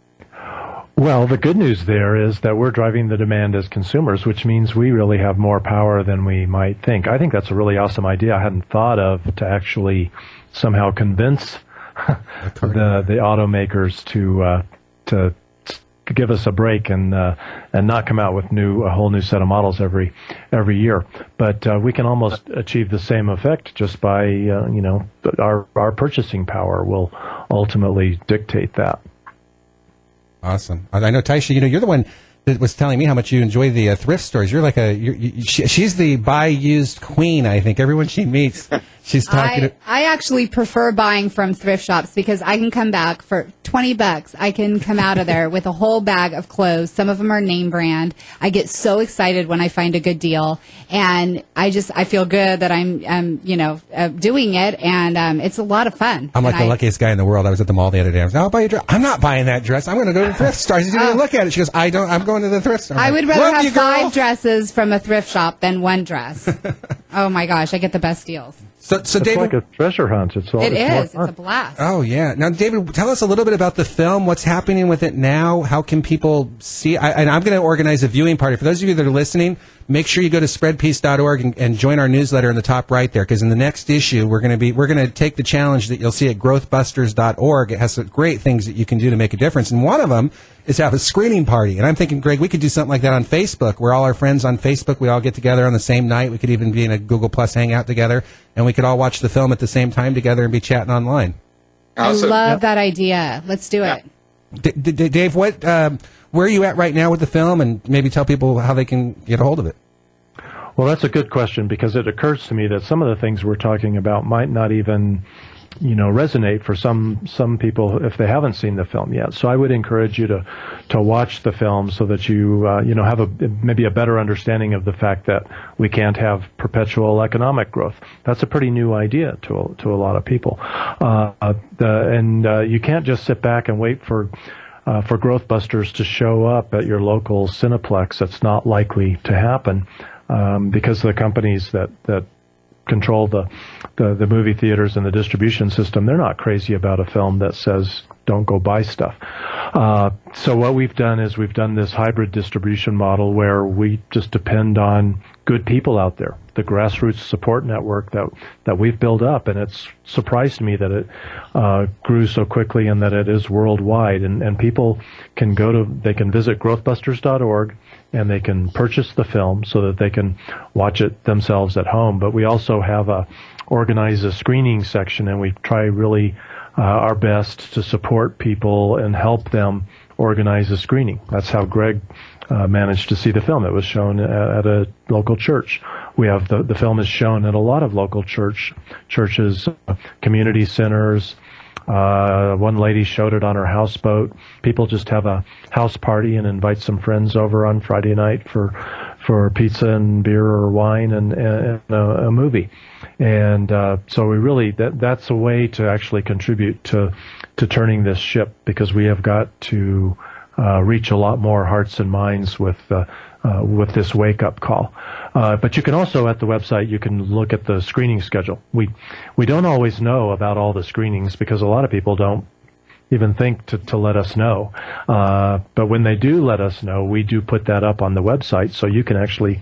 [SPEAKER 9] Well, the good news there is that we're driving the demand as consumers, which means we really have more power than we might think. I think that's a really awesome idea I hadn't thought of, to actually somehow convince the the automakers to uh, to give us a break and uh, and not come out with new a whole new set of models every every year. But uh, we can almost achieve the same effect just by uh, you know our our purchasing power will ultimately dictate that.
[SPEAKER 4] Awesome. I know, Taisha, you know, you're the one that was telling me how much you enjoy the uh, thrift stores. You're like a, you're, you, she, she's the buy used queen, I think. Everyone she meets, she's talking
[SPEAKER 7] I,
[SPEAKER 4] to.
[SPEAKER 7] I actually prefer buying from thrift shops because I can come back for twenty bucks. I can come out of there with a whole bag of clothes. Some of them are name brand. I get so excited when I find a good deal, and I just, I feel good that I'm, um, you know, uh, doing it, and um, it's a lot of fun.
[SPEAKER 4] I'm like
[SPEAKER 7] and
[SPEAKER 4] the
[SPEAKER 7] I,
[SPEAKER 4] luckiest guy in the world. I was at the mall the other day. I was like, I'll buy you a dress. I'm not buying that dress. I'm going to go to the thrift store. I didn't even look at it. She goes, I don't, I'm going to the thrift store. I'm
[SPEAKER 7] I
[SPEAKER 4] like,
[SPEAKER 7] would rather
[SPEAKER 4] love
[SPEAKER 7] have
[SPEAKER 4] you, girl.
[SPEAKER 7] five dresses from a thrift shop than one dress. Oh my gosh, I get the best deals.
[SPEAKER 4] So, so
[SPEAKER 9] it's
[SPEAKER 4] David,
[SPEAKER 9] like a treasure hunt. It's all.
[SPEAKER 7] It
[SPEAKER 9] it's more
[SPEAKER 7] is.
[SPEAKER 9] fun.
[SPEAKER 7] It's a blast.
[SPEAKER 4] Oh yeah. Now, David, tell us a little bit about the film. What's happening with it now? How can people see? I, and I'm going to organize a viewing party for those of you that are listening. Make sure you go to spread peace dot org and, and join our newsletter in the top right there, because in the next issue we're going to be we're going to take the challenge that you'll see at growth busters dot org. It has some great things that you can do to make a difference, and one of them is have a screening party. And I'm thinking, Greg, we could do something like that on Facebook, where all our friends on Facebook, we all get together on the same night. We could even be in a Google Plus hangout together, and we could all watch the film at the same time together and be chatting online.
[SPEAKER 5] Awesome.
[SPEAKER 7] I love that idea. Let's do
[SPEAKER 5] Yeah.
[SPEAKER 7] it.
[SPEAKER 4] D- D- Dave, what um, where are you at right now with the film, and maybe tell people how they can get a hold of it?
[SPEAKER 9] Well, that's a good question, because it occurs to me that some of the things we're talking about might not even, you know, resonate for some some people if they haven't seen the film yet. So I would encourage you to to watch the film so that you uh, you know have a maybe a better understanding of the fact that we can't have perpetual economic growth. That's a pretty new idea to to a lot of people, uh, the, and uh, you can't just sit back and wait for. Uh, for Growth Busters to show up at your local Cineplex. It's not likely to happen um, because the companies that, that control the, the the movie theaters and the distribution system, they're not crazy about a film that says don't go buy stuff. Uh, so what we've done is we've done this hybrid distribution model where we just depend on good people out there, the grassroots support network that that we've built up, and it's surprised me that it uh, grew so quickly and that it is worldwide. And, and people can go to, they can visit growth busters dot org and they can purchase the film so that they can watch it themselves at home. But we also have a organize a screening section, and we try really uh, our best to support people and help them organize a screening. That's how Greg uh, managed to see the film. It was shown at, at a local church. We have the the film is shown at a lot of local church churches, uh, community centers. Uh, one lady showed it on her houseboat. People just have a house party and invite some friends over on Friday night for for pizza and beer or wine and, and a, a movie. And uh, so we really that that's a way to actually contribute to to turning this ship, because we have got to uh, reach a lot more hearts and minds with uh, uh, with this wake up call. Uh, but you can also, at the website, you can look at the screening schedule. We we don't always know about all the screenings because a lot of people don't even think to, to let us know. Uh, but when they do let us know, we do put that up on the website, so you can actually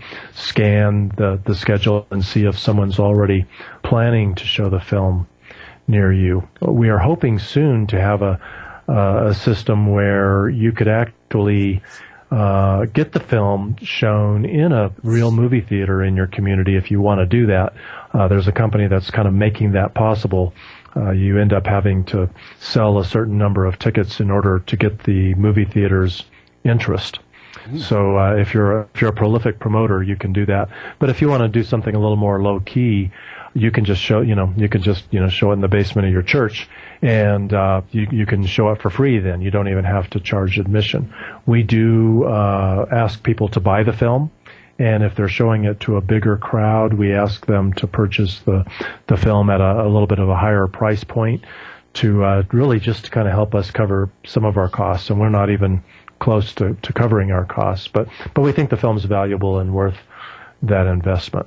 [SPEAKER 9] scan the, the schedule and see if someone's already planning to show the film near you. We are hoping soon to have a, uh, a system where you could actually uh, get the film shown in a real movie theater in your community if you want to do that. Uh, there's a company that's kind of making that possible. Uh, you end up having to sell a certain number of tickets in order to get the movie theater's interest. Mm. So uh, if you're a, if you're a prolific promoter, you can do that. But if you want to do something a little more low key, you can just show you know you can just you know show it in the basement of your church, and uh, you you can show it for free. Then you don't even have to charge admission. We do uh, ask people to buy the film. And if they're showing it to a bigger crowd, we ask them to purchase the the film at a, a little bit of a higher price point to uh, really just kind of help us cover some of our costs. And we're not even close to, to covering our costs, but but we think the film's valuable and worth that investment.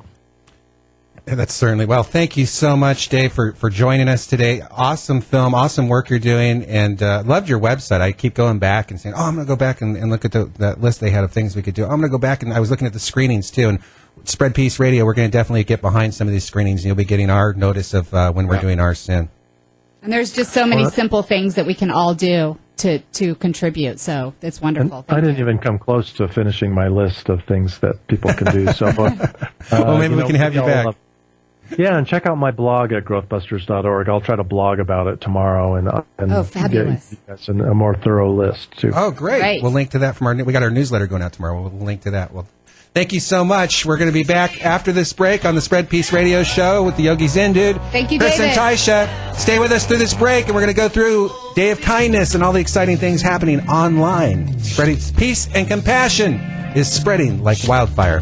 [SPEAKER 4] Yeah, that's certainly, well, thank you so much, Dave, for, for joining us today. Awesome film, awesome work you're doing, and uh, loved your website. I keep going back and saying, oh, I'm going to go back and, and look at the, that list they had of things we could do. I'm going to go back, and I was looking at the screenings, too, and Spread Peace Radio, we're going to definitely get behind some of these screenings, and you'll be getting our notice of uh, when we're yeah. doing our sin.
[SPEAKER 7] And there's just so many simple things that we can all do to, to contribute, so it's wonderful.
[SPEAKER 9] I didn't you. even come close to finishing my list of things that people can do. So, uh,
[SPEAKER 4] well, maybe
[SPEAKER 9] you know,
[SPEAKER 4] we can have you back.
[SPEAKER 9] Love- Yeah, and check out my blog at growth busters dot org. I'll try to blog about it tomorrow and, uh, and
[SPEAKER 7] oh, fabulous.
[SPEAKER 9] get a, a more thorough list, too.
[SPEAKER 4] Oh, great.
[SPEAKER 7] great.
[SPEAKER 4] We'll link to that from our, we got our newsletter going out tomorrow. We'll link to that. Well, thank you so much. We're going to be back after this break on the Spread Peace Radio Show with the Yogi Zen Dude.
[SPEAKER 7] Thank you,
[SPEAKER 4] Chris
[SPEAKER 7] David.
[SPEAKER 4] and Taisha. Stay with us through this break, and we're going to go through Day of Kindness and all the exciting things happening online. Spreading peace and compassion is spreading like wildfire.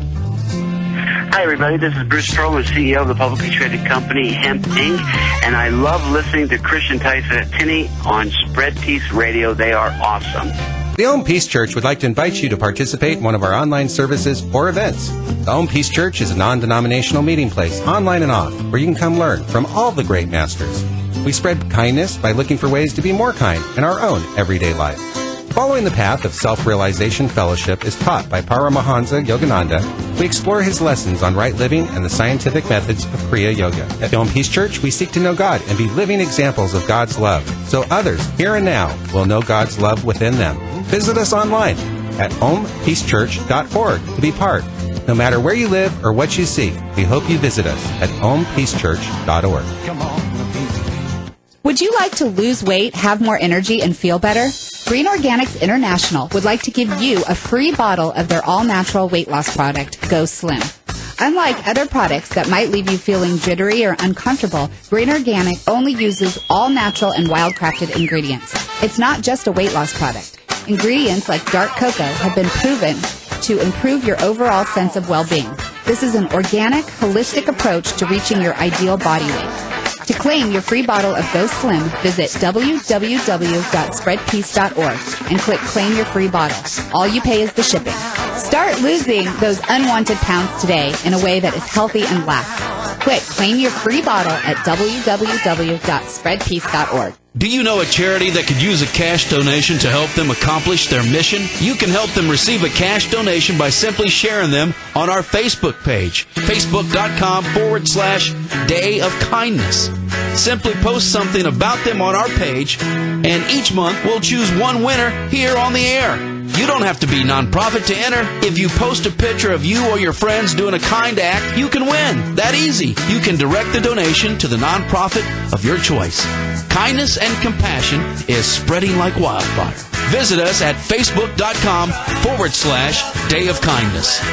[SPEAKER 11] Hi, everybody. This is Bruce Perlman, C E O of the publicly traded company Hemp Incorporated, and I love listening to Christian Tyson Tinney on Spread Peace Radio. They are awesome.
[SPEAKER 4] The Home Peace Church would like to invite you to participate in one of our online services or events. The Home Peace Church is a non-denominational meeting place, online and off, where you can come learn from all the great masters. We spread kindness by looking for ways to be more kind in our own everyday life. Following the path of self-realization fellowship is taught by Paramahansa Yogananda. We explore his lessons on right living and the scientific methods of Kriya Yoga. At the Home Peace Church, we seek to know God and be living examples of God's love, so others, here and now, will know God's love within them. Visit us online at home peace church dot org to be part. No matter where you live or what you seek, we hope you visit us at home peace church dot org.
[SPEAKER 7] Would you like to lose weight, have more energy, and feel better? Green Organics International would like to give you a free bottle of their all-natural weight loss product, Go Slim. Unlike other products that might leave you feeling jittery or uncomfortable, Green Organic only uses all-natural and wild-crafted ingredients. It's not just a weight loss product. Ingredients like dark cocoa have been proven to improve your overall sense of well-being. This is an organic, holistic approach to reaching your ideal body weight. To claim your free bottle of Go Slim, visit w w w dot spread peace dot org and click Claim Your Free Bottle. All you pay is the shipping. Start losing those unwanted pounds today in a way that is healthy and lasts. Quick, claim your free bottle at w w w dot spread peace dot org.
[SPEAKER 3] Do you know a charity that could use a cash donation to help them accomplish their mission? You can help them receive a cash donation by simply sharing them on our Facebook page, facebook.com forward slash Day of Kindness. Simply post something about them on our page, and each month we'll choose one winner here on the air. You don't have to be nonprofit to enter. If you post a picture of you or your friends doing a kind act, you can win. That easy. You can direct the donation to the nonprofit of your choice. Kindness and compassion is spreading like wildfire. Visit us at facebook.com forward slash Day of Kindness.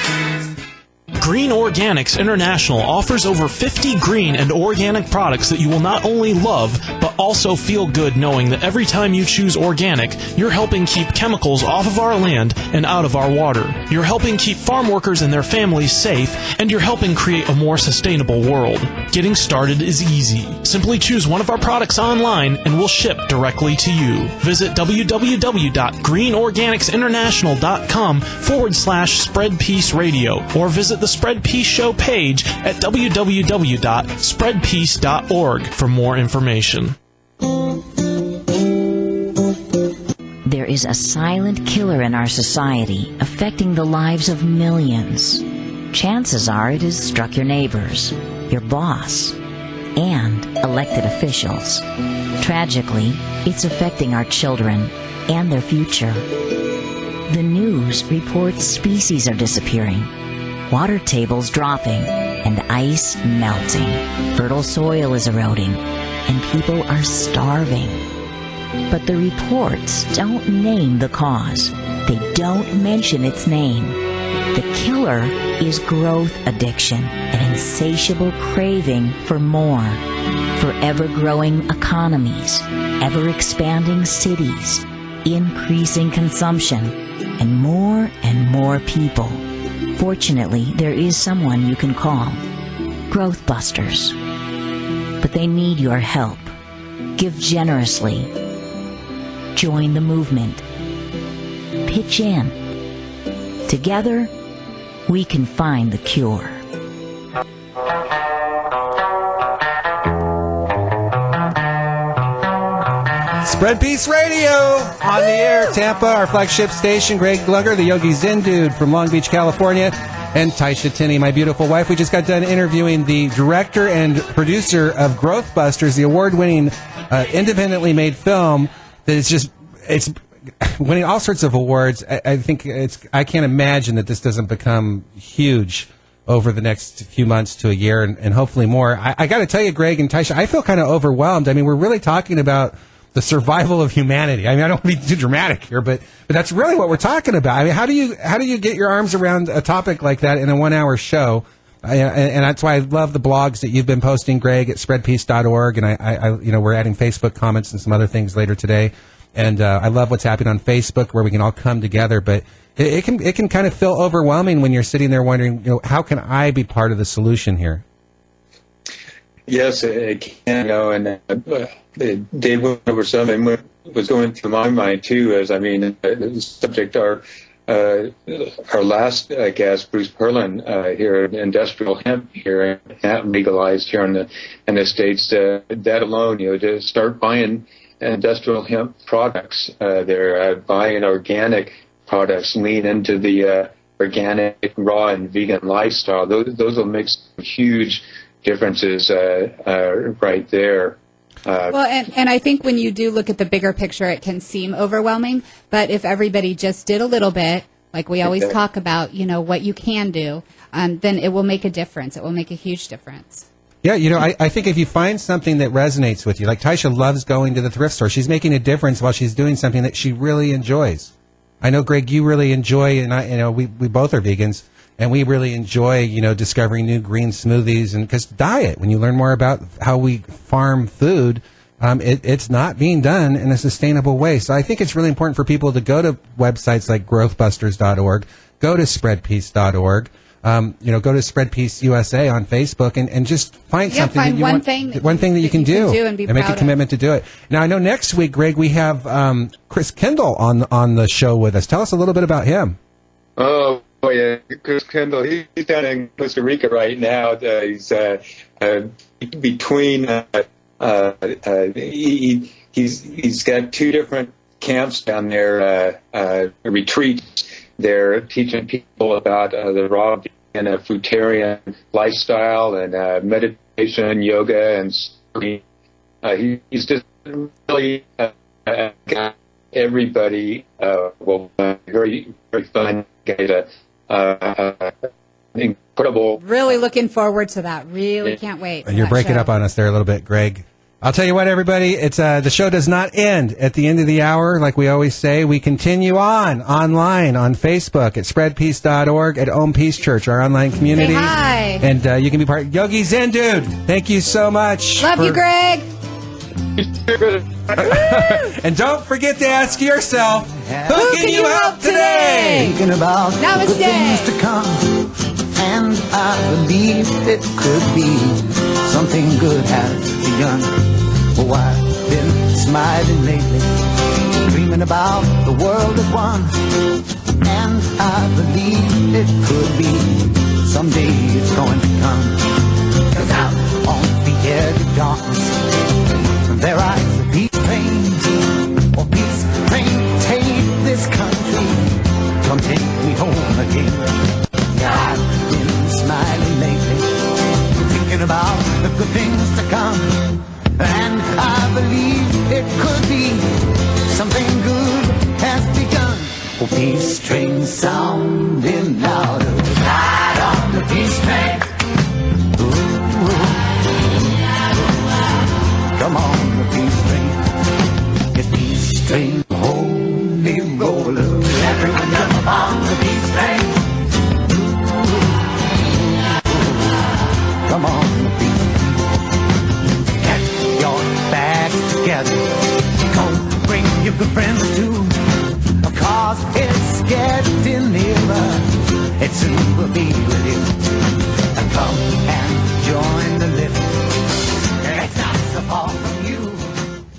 [SPEAKER 8] Green Organics International offers over fifty green and organic products that you will not only love, but also feel good knowing that every time you choose organic, you're helping keep chemicals off of our land and out of our water. You're helping keep farm workers and their families safe, and you're helping create a more sustainable world. Getting started is easy. Simply choose one of our products online and we'll ship directly to you. Visit w w w dot green organics international dot com forward slash spread peace radio or visit the Spread Peace Show page at w w w dot spread peace dot org for more information.
[SPEAKER 6] There is a silent killer in our society affecting the lives of millions. Chances are it has struck your neighbors, your boss, and elected officials. Tragically, it's affecting our children and their future. The news reports species are disappearing, water tables dropping, and ice melting. Fertile soil is eroding, and people are starving. But the reports don't name the cause. They don't mention its name. The killer is growth addiction, an insatiable craving for more. For ever-growing economies, ever-expanding cities, increasing consumption, and more and more people. Fortunately, there is someone you can call. Growth Busters. But they need your help. Give generously. Join the movement. Pitch in. Together, we can find the cure.
[SPEAKER 4] Spread Peace Radio on the air. Tampa, our flagship station. Greg Glugger, the Yogi Zen dude from Long Beach, California. And Taisha Tinney, my beautiful wife. We just got done interviewing the director and producer of Growth Busters, the award-winning, uh, independently made film that is just, it's winning all sorts of awards. I, I think it's, I can't imagine that this doesn't become huge over the next few months to a year and, and hopefully more. I, I got to tell you, Greg and Taisha, I feel kind of overwhelmed. I mean, we're really talking about the survival of humanity. I mean, I don't want to be too dramatic here, but but that's really what we're talking about. I mean, how do you how do you get your arms around a topic like that in a one-hour show? I, and, and that's why I love the blogs that you've been posting, Greg, at spread peace dot org, and I, I, you know, we're adding Facebook comments and some other things later today. And uh, I love what's happening on Facebook, where we can all come together. But it, it can it can kind of feel overwhelming when you're sitting there wondering, you know, how can I be part of the solution here?
[SPEAKER 5] Yes, it can, you know, and uh, Dave went over something. was going through my mind too, as I mean, uh, the subject our uh, our last uh, guest, Bruce Perlin, uh, here in industrial hemp here, legalized here in the in the States. Uh, that alone, you know, to start buying industrial hemp products, uh, they're uh, buying organic products, lean into the uh, organic, raw, and vegan lifestyle. Those those will make some huge differences uh, uh, right there. Uh,
[SPEAKER 7] well, and, and I think when you do look at the bigger picture, it can seem overwhelming. But if everybody just did a little bit, like we always talk about, you know, what you can do, um, then it will make a difference. It will make a huge difference.
[SPEAKER 4] Yeah, you know, I, I think if you find something that resonates with you, like Taisha loves going to the thrift store. She's making a difference while she's doing something that she really enjoys. I know, Greg, you really enjoy, and I, you know, we, we both are vegans. And we really enjoy, you know, discovering new green smoothies. And because diet, when you learn more about how we farm food, um, it, it's not being done in a sustainable way. So I think it's really important for people to go to websites like growth busters dot org, go to spread peace dot org, um, you know, go to Spread Peace U S A on Facebook, and, and just find
[SPEAKER 7] yeah,
[SPEAKER 4] something
[SPEAKER 7] find
[SPEAKER 4] that you
[SPEAKER 7] one
[SPEAKER 4] want,
[SPEAKER 7] thing
[SPEAKER 4] one thing that you can, do,
[SPEAKER 7] can do and, be
[SPEAKER 4] and make a commitment
[SPEAKER 7] of.
[SPEAKER 4] to do it. Now I know next week, Greg, we have um, Chris Kendall on on the show with us. Tell us a little bit about him.
[SPEAKER 5] Oh. Oh yeah, Chris Kendall. He's down in Costa Rica right now. Uh, he's uh, uh, between. Uh, uh, uh, he, he's he's got two different camps down there, uh, uh, retreats. They're teaching people about uh, the raw and uh, fruitarian lifestyle and uh, meditation, yoga, and uh, he, he's just really uh, got everybody. Uh, well, uh, very very fun guy to. Uh, incredible.
[SPEAKER 7] Really looking forward to that. Really can't wait.
[SPEAKER 4] And you're breaking
[SPEAKER 7] show.
[SPEAKER 4] up on us there a little bit, Greg. I'll tell you what, everybody. It's uh, the show does not end at the end of the hour, like we always say. We continue on online on Facebook at spread peace dot org, at Om Peace Church, our online community.
[SPEAKER 7] Say hi.
[SPEAKER 4] And uh, you can be part. Yogi Zen Dude, thank you so much.
[SPEAKER 7] Love
[SPEAKER 4] for...
[SPEAKER 7] you, Greg.
[SPEAKER 4] And don't forget to ask yourself, who,
[SPEAKER 7] who
[SPEAKER 4] can, can you help today?
[SPEAKER 2] Thinking about
[SPEAKER 7] Namaste.
[SPEAKER 2] the good things to come, and I believe it could be something good has begun. Oh, I've been smiling lately, dreaming about the world at one, and I believe it could be someday it's going to come. 'Cause out on the edge of darkness, there rides a peace train. Oh, peace train, take this country, come take me home again. Yeah, I've been smiling lately, thinking about the good things to come, and I believe it could be something good has begun. Oh, peace train sounding louder, ride on the peace train. Come on, the peace train. Get peace train, holy roller. Everyone jump on the peace train. Come on, the peace train. Get your bags together. Go bring your good friends too. Cause it's getting nearer. It soon will be